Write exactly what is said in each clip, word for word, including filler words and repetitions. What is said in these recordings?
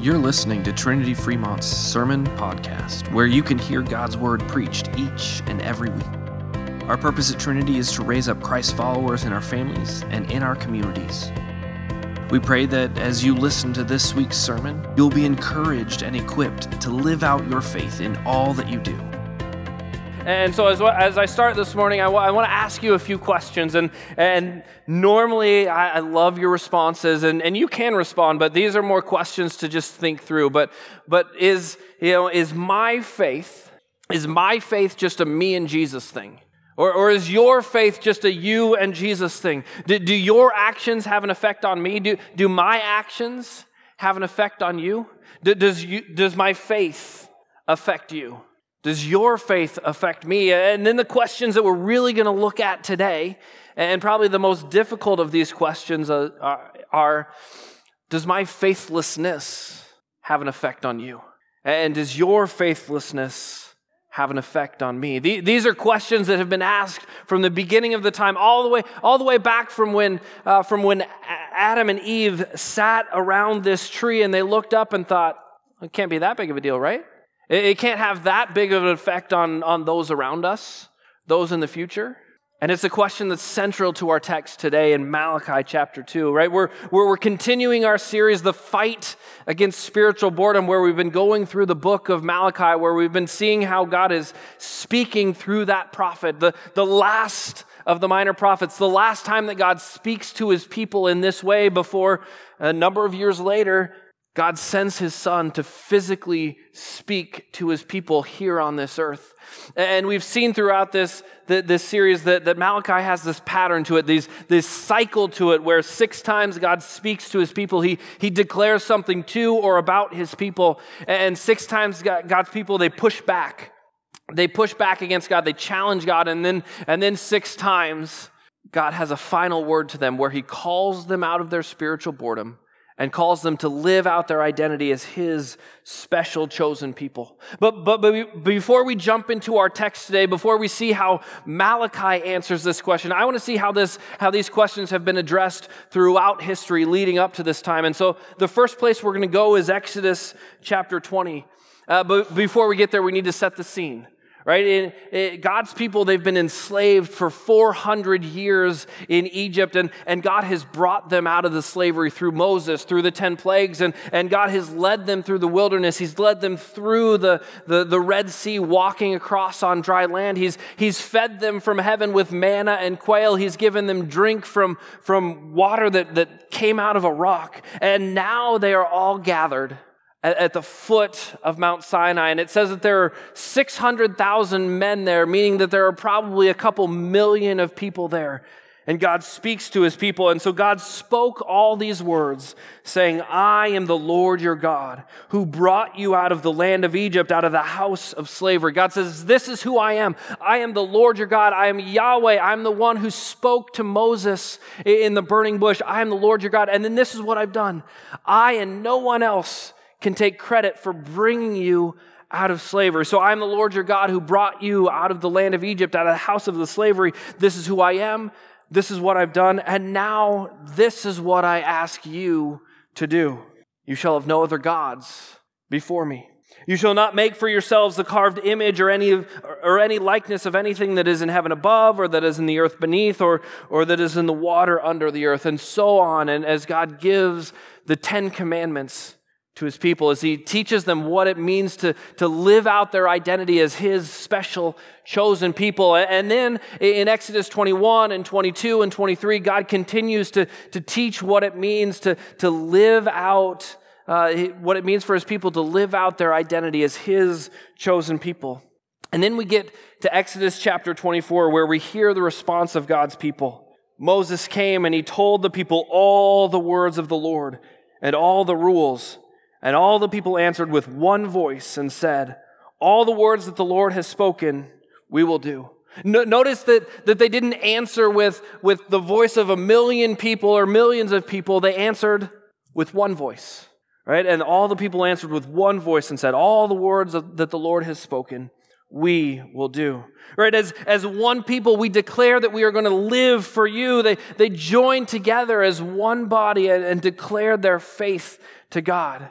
You're listening to Trinity Fremont's Sermon Podcast, where you can hear God's Word preached each and every week. Our purpose at Trinity is to raise up Christ followers in our families and in our communities. We pray that as you listen to this week's sermon, you'll be encouraged and equipped to live out your faith in all that you do. And so as, as I start this morning, I, w- I want to ask you a few questions. And and normally, I, I love your responses, and, and you can respond, but these are more questions to just think through. But but is you know is my faith, is my faith just a me and Jesus thing? Or, or is your faith just a you and Jesus thing? Do, do your actions have an effect on me? Do, do my actions have an effect on you? Do, does you? Does my faith affect you? Does your faith affect me? And then the questions that we're really going to look at today, and probably the most difficult of these questions are, are, are, does my faithlessness have an effect on you? And does your faithlessness have an effect on me? These are questions that have been asked from the beginning of the time, all the way, all the way back from when, uh, from when Adam and Eve sat around this tree and they looked up and thought, it can't be that big of a deal, right? It can't have that big of an effect on, on those around us, those in the future. And it's a question that's central to our text today in Malachi chapter two, right? We're, we're, we're continuing our series, The Fight Against Spiritual Boredom, where we've been going through the book of Malachi, where we've been seeing how God is speaking through that prophet, the, the last of the minor prophets, the last time that God speaks to his people in this way before a number of years later, God sends his son to physically speak to his people here on this earth. And we've seen throughout this, this series that, that Malachi has this pattern to it, these, this cycle to it, where six times God speaks to his people. He, he declares something to or about his people. And six times God's people, they push back. They push back against God. They challenge God. And then, and then six times, God has a final word to them where he calls them out of their spiritual boredom and calls them to live out their identity as his special chosen people. But, but, but before we jump into our text today, before we see how Malachi answers this question, I want to see how this how these questions have been addressed throughout history leading up to this time. And so the first place we're going to go is Exodus chapter twenty. Uh, but before we get there, we need to set the scene. Right? In, in God's people, they've been enslaved for four hundred years in Egypt, and, and God has brought them out of the slavery through Moses, through the ten plagues, and, and God has led them through the wilderness. He's led them through the, the, the Red Sea, walking across on dry land. He's, he's fed them from heaven with manna and quail. He's given them drink from, from water that, that came out of a rock. And now they are all gathered at the foot of Mount Sinai. And it says that there are six hundred thousand men there, meaning that there are probably a couple million of people there. And God speaks to his people. And so God spoke all these words, saying, I am the Lord your God, who brought you out of the land of Egypt, out of the house of slavery. God says, this is who I am. I am the Lord your God. I am Yahweh. I'm the one who spoke to Moses in the burning bush. I am the Lord your God. And then this is what I've done. I and no one else can take credit for bringing you out of slavery. So I'm the Lord your God who brought you out of the land of Egypt, out of the house of the slavery. This is who I am. This is what I've done. And now this is what I ask you to do. You shall have no other gods before me. You shall not make for yourselves the carved image or any or any likeness of anything that is in heaven above, or that is in the earth beneath, or, or that is in the water under the earth, and so on. And as God gives the Ten Commandments to his people, as he teaches them what it means to, to live out their identity as his special chosen people. And then in Exodus twenty-one and twenty-two and twenty-three, God continues to, to teach what it means to, to live out, uh, what it means for his people to live out their identity as his chosen people. And then we get to Exodus chapter twenty-four, where we hear the response of God's people. Moses came and he told the people all the words of the Lord and all the rules. And all the people answered with one voice and said, all the words that the Lord has spoken, we will do. No, notice that, that they didn't answer with, with the voice of a million people or millions of people. They answered with one voice, right? And all the people answered with one voice and said, all the words of, that the Lord has spoken, we will do. Right? As, as one people, we declare that we are going to live for you. They, they joined together as one body and, and declared their faith to God.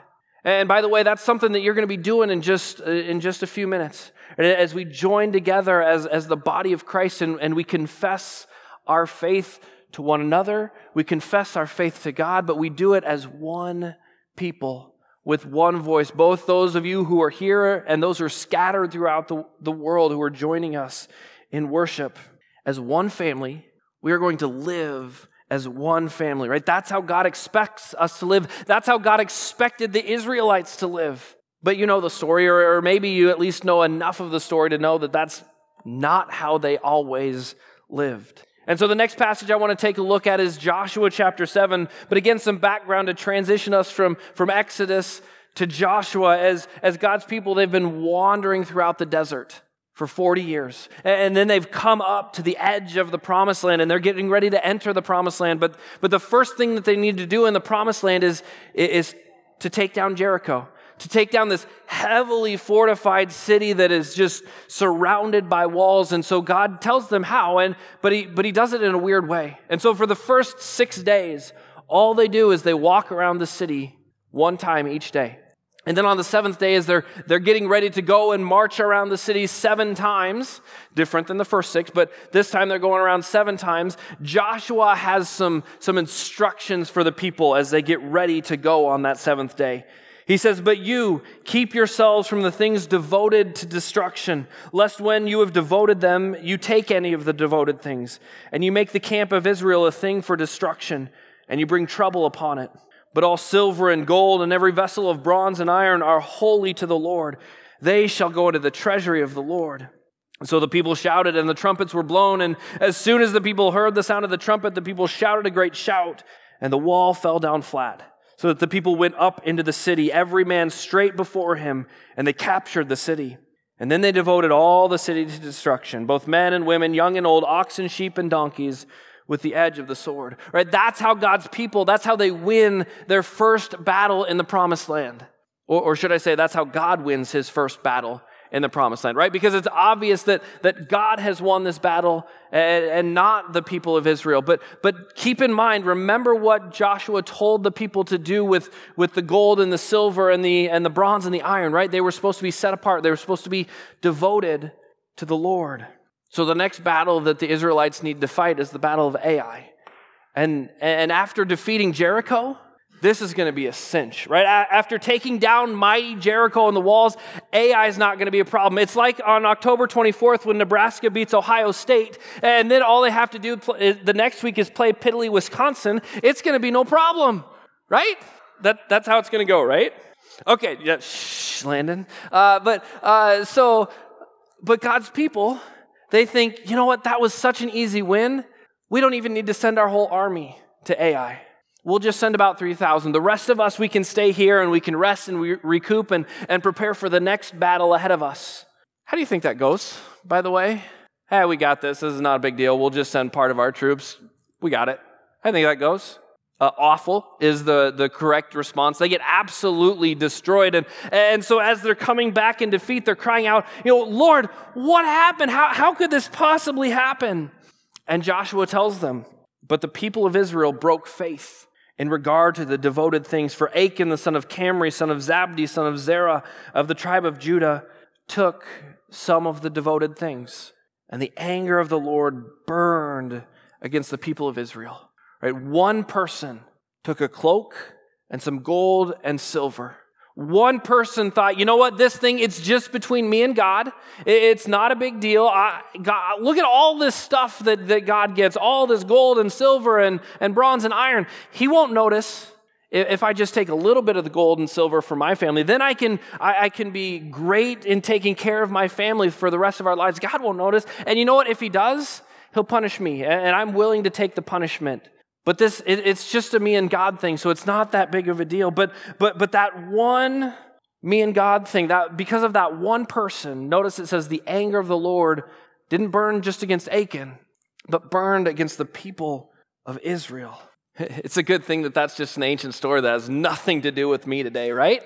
And by the way, that's something that you're going to be doing in just in just a few minutes. As we join together as, as the body of Christ and, and we confess our faith to one another, we confess our faith to God, but we do it as one people with one voice. Both those of you who are here and those who are scattered throughout the, the world who are joining us in worship. As one family, we are going to live as one family, right? That's how God expects us to live. That's how God expected the Israelites to live. But you know the story, or, or maybe you at least know enough of the story to know that that's not how they always lived. And so the next passage I want to take a look at is Joshua chapter seven. But again, some background to transition us from, from Exodus to Joshua. As, as God's people, they've been wandering throughout the desert for forty years. And then they've come up to the edge of the promised land and they're getting ready to enter the promised land. But, but the first thing that they need to do in the promised land is, is to take down Jericho, to take down this heavily fortified city that is just surrounded by walls. And so God tells them how, and but he, but he does it in a weird way. And so for the first six days, all they do is they walk around the city one time each day. And then on the seventh day, as they're, they're getting ready to go and march around the city seven times, different than the first six, but this time they're going around seven times, Joshua has some, some instructions for the people as they get ready to go on that seventh day. He says, "But you, keep yourselves from the things devoted to destruction, lest when you have devoted them, you take any of the devoted things, and you make the camp of Israel a thing for destruction, and you bring trouble upon it. But all silver and gold and every vessel of bronze and iron are holy to the Lord. They shall go into the treasury of the Lord." So the people shouted, and the trumpets were blown, and as soon as the people heard the sound of the trumpet, the people shouted a great shout, and the wall fell down flat, so that the people went up into the city, every man straight before him, and they captured the city. And then they devoted all the city to destruction, both men and women, young and old, oxen, sheep, and donkeys, with the edge of the sword. Right? That's how God's people, that's how they win their first battle in the promised land. Or, or should I say, that's how God wins his first battle in the promised land, right? Because it's obvious that, that God has won this battle and, and not the people of Israel. But, but keep in mind, remember what Joshua told the people to do with, with the gold and the silver and the, and the bronze and the iron, right? They were supposed to be set apart. They were supposed to be devoted to the Lord. So the next battle that the Israelites need to fight is the battle of Ai. And, and after defeating Jericho, this is going to be a cinch, right? After taking down mighty Jericho and the walls, Ai is not going to be a problem. It's like on October twenty-fourth when Nebraska beats Ohio State, and then all they have to do the next week is play piddly Wisconsin. It's going to be no problem, right? That, that's how it's going to go, right? Okay, yeah, shh, Landon. Uh, but uh, so, but God's people, they think, you know what, that was such an easy win. We don't even need to send our whole army to Ai. We'll just send about three thousand. The rest of us, we can stay here and we can rest and re- recoup and, and prepare for the next battle ahead of us. How do you think that goes, by the way? Hey, we got this. This is not a big deal. We'll just send part of our troops. We got it. I think that goes. Uh, awful is the, the correct response. They get absolutely destroyed. And, and so as they're coming back in defeat, they're crying out, you know, "Lord, what happened? How, how could this possibly happen?" And Joshua tells them, "But the people of Israel broke faith in regard to the devoted things. For Achan, the son of Camri, son of Zabdi, son of Zerah, of the tribe of Judah, took some of the devoted things. And the anger of the Lord burned against the people of Israel." Right? One person took a cloak and some gold and silver. One person thought, you know what, this thing, it's just between me and God. It's not a big deal. I, God, look at all this stuff that, that God gets, all this gold and silver and, and bronze and iron. He won't notice if I just take a little bit of the gold and silver for my family. Then I can, I, I can be great in taking care of my family for the rest of our lives. God won't notice. And you know what? If he does, he'll punish me. And I'm willing to take the punishment. But this, it, it's just a me and God thing, so it's not that big of a deal. But but but that one me and God thing, that because of that one person, notice it says the anger of the Lord didn't burn just against Achan, but burned against the people of Israel. It's a good thing that that's just an ancient story that has nothing to do with me today, right?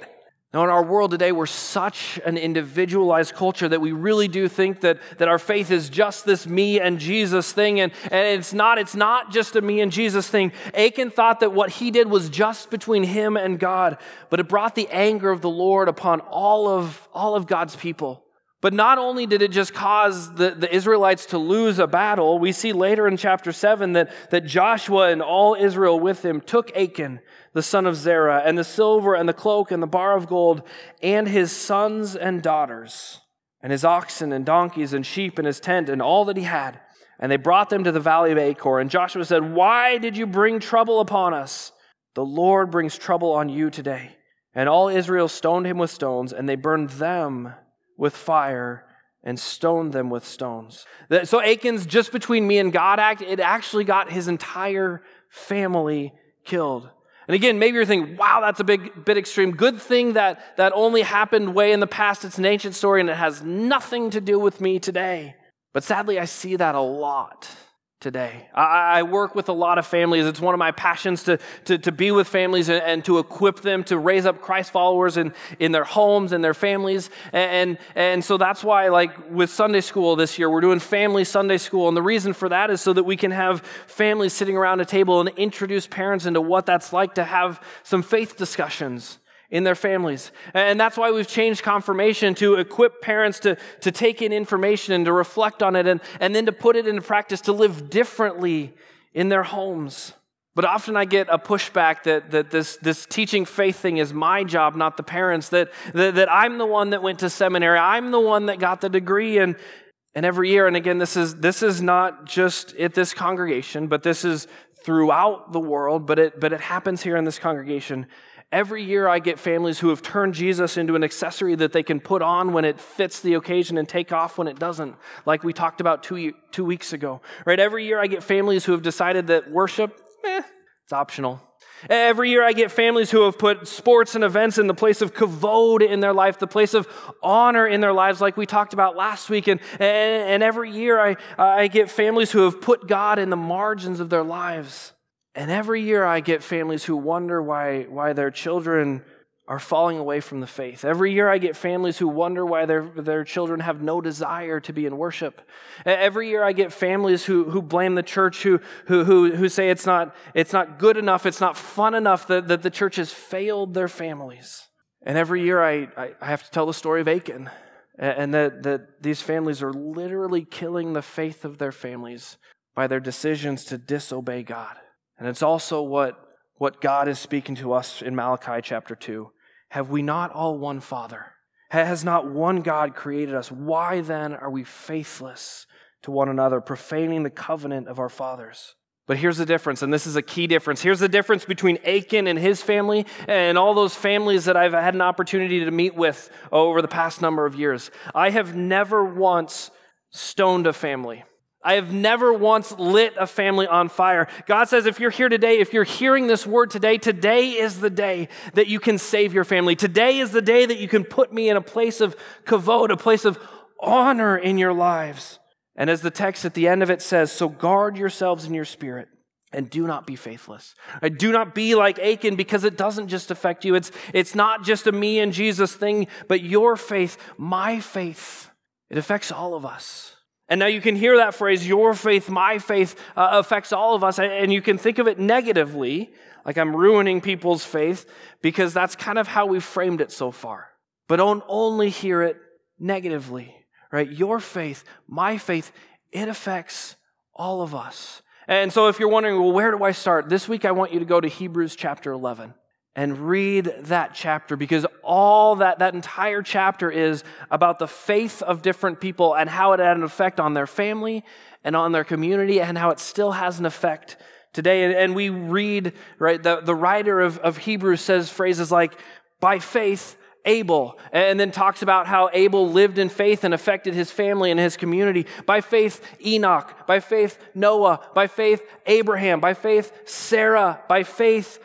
Now, in our world today, we're such an individualized culture that we really do think that, that our faith is just this me and Jesus thing, and, and it's not. It's not just a me and Jesus thing. Achan thought that what he did was just between him and God, but it brought the anger of the Lord upon all of, all of God's people. But not only did it just cause the, the Israelites to lose a battle, we see later in chapter seven that, that Joshua and all Israel with him took Achan, the son of Zerah, and the silver and the cloak and the bar of gold, and his sons and daughters, and his oxen and donkeys and sheep and his tent and all that he had. And they brought them to the valley of Achor. And Joshua said, "Why did you bring trouble upon us? The Lord brings trouble on you today." And all Israel stoned him with stones, and they burned them with fire and stoned them with stones. So Achan's just between me and God act, it actually got his entire family killed. And again, maybe you're thinking, wow, that's a big bit extreme. Good thing that that only happened way in the past. It's an ancient story and it has nothing to do with me today. But sadly, I see that a lot today. I, I work with a lot of families. It's one of my passions to, to, to be with families and, and to equip them to raise up Christ followers in, in their homes and their families. And, and, and so that's why, like with Sunday school this year, we're doing family Sunday school. And the reason for that is so that we can have families sitting around a table and introduce parents into what that's like to have some faith discussions in their families. And that's why we've changed confirmation to equip parents to, to take in information and to reflect on it and, and then to put it into practice to live differently in their homes. But often I get a pushback that, that this, this teaching faith thing is my job, not the parents, that, that, that I'm the one that went to seminary, I'm the one that got the degree, and and every year, and again, this is this is not just at this congregation, but this is throughout the world, but it but it happens here in this congregation. Every year I get families who have turned Jesus into an accessory that they can put on when it fits the occasion and take off when it doesn't, like we talked about two, two weeks ago. Right? Every year I get families who have decided that worship, eh, it's optional. Every year I get families who have put sports and events in the place of kavod in their life, the place of honor in their lives, like we talked about last week. And, and, and every year I, I get families who have put God in the margins of their lives. And every year I get families who wonder why, why their children are falling away from the faith. Every year I get families who wonder why their, their children have no desire to be in worship. Every year I get families who, who blame the church, who, who, who, who say it's not, it's not good enough, it's not fun enough, that, that the church has failed their families. And every year I, I, I have to tell the story of Achan, and that, that these families are literally killing the faith of their families by their decisions to disobey God. And it's also what, what God is speaking to us in Malachi chapter two. Have we not all one Father? Has not one God created us? Why then are we faithless to one another, profaning the covenant of our fathers? But here's the difference, and this is a key difference. Here's the difference between Achan and his family and all those families that I've had an opportunity to meet with over the past number of years. I have never once stoned a family. I have never once lit a family on fire. God says if you're here today, if you're hearing this word today, today is the day that you can save your family. Today is the day that you can put me in a place of kavod, a place of honor in your lives. And as the text at the end of it says, so guard yourselves in your spirit and do not be faithless. Right? Do not be like Achan, because it doesn't just affect you. It's, it's not just a me and Jesus thing, but your faith, my faith, it affects all of us. And now you can hear that phrase, your faith, my faith, uh, affects all of us. And you can think of it negatively, like I'm ruining people's faith, because that's kind of how we've framed it so far. But don't only hear it negatively, right? Your faith, my faith, it affects all of us. And so if you're wondering, well, where do I start? This week I want you to go to Hebrews chapter eleven. And read that chapter, because all that, that entire chapter is about the faith of different people and how it had an effect on their family and on their community and how it still has an effect today. And, and we read, right, the, the writer of, of Hebrews says phrases like, by faith, Abel, and then talks about how Abel lived in faith and affected his family and his community. By faith, Enoch. By faith, Noah. By faith, Abraham. By faith, Sarah. By faith,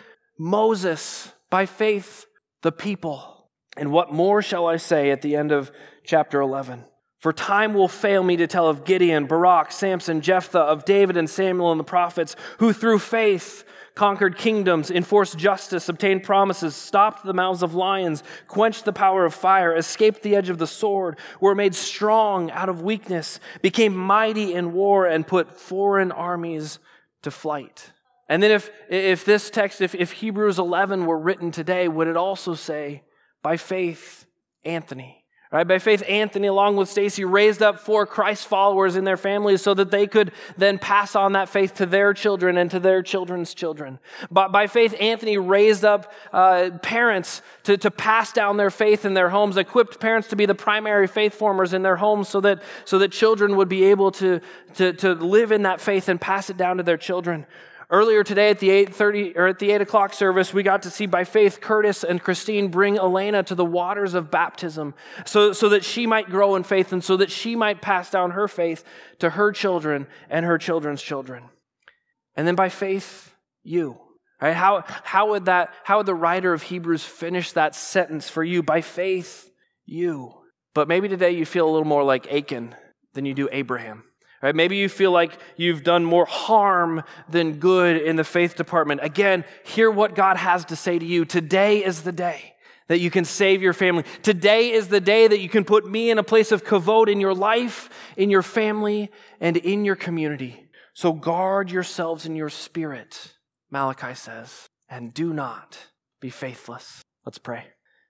Moses, by faith, the people. And what more shall I say at the end of chapter eleven? For time will fail me to tell of Gideon, Barak, Samson, Jephthah, of David and Samuel and the prophets, who through faith conquered kingdoms, enforced justice, obtained promises, stopped the mouths of lions, quenched the power of fire, escaped the edge of the sword, were made strong out of weakness, became mighty in war, and put foreign armies to flight. And then if, if this text, if, if Hebrews eleven were written today, would it also say, by faith, Anthony? Right? By faith, Anthony, along with Stacy, raised up four Christ followers in their families so that they could then pass on that faith to their children and to their children's children. But by faith, Anthony raised up uh, parents to, to pass down their faith in their homes, equipped parents to be the primary faith formers in their homes so that, so that children would be able to, to, to live in that faith and pass it down to their children. Earlier today at the eight thirty or at the eight o'clock service, we got to see by faith Curtis and Christine bring Elena to the waters of baptism so, so that she might grow in faith and so that she might pass down her faith to her children and her children's children. And then by faith, you. Right? How, how would that, how would the writer of Hebrews finish that sentence for you? By faith, you. But maybe today you feel a little more like Achan than you do Abraham. Right? Maybe you feel like you've done more harm than good in the faith department. Again, hear what God has to say to you. Today is the day that you can save your family. Today is the day that you can put me in a place of kavod in your life, in your family, and in your community. So guard yourselves in your spirit, Malachi says, and do not be faithless. Let's pray.